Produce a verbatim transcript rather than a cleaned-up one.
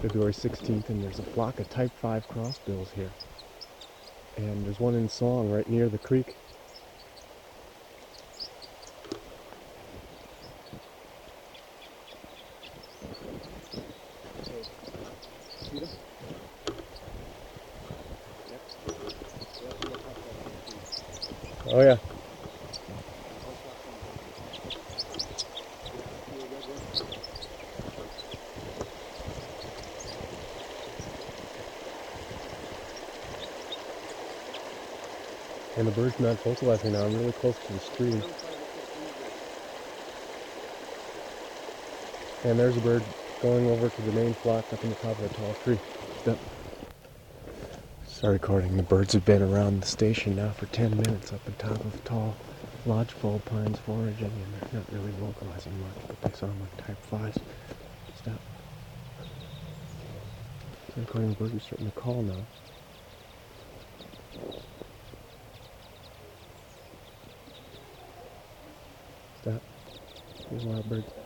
February sixteenth, and there's a flock of type five crossbills here. And there's one in song right near the creek. Oh yeah. And the bird's not vocalizing now. I'm really close to the stream. And there's a bird going over to the main flock up in the top of a tall tree. Yep. Start recording. The birds have been around the station now for ten minutes up on top of tall lodgepole pines foraging, and they're not really vocalizing much, but they sound like type fives. Stop. Start recording. The birds are starting to call now. Stop. These wild birds.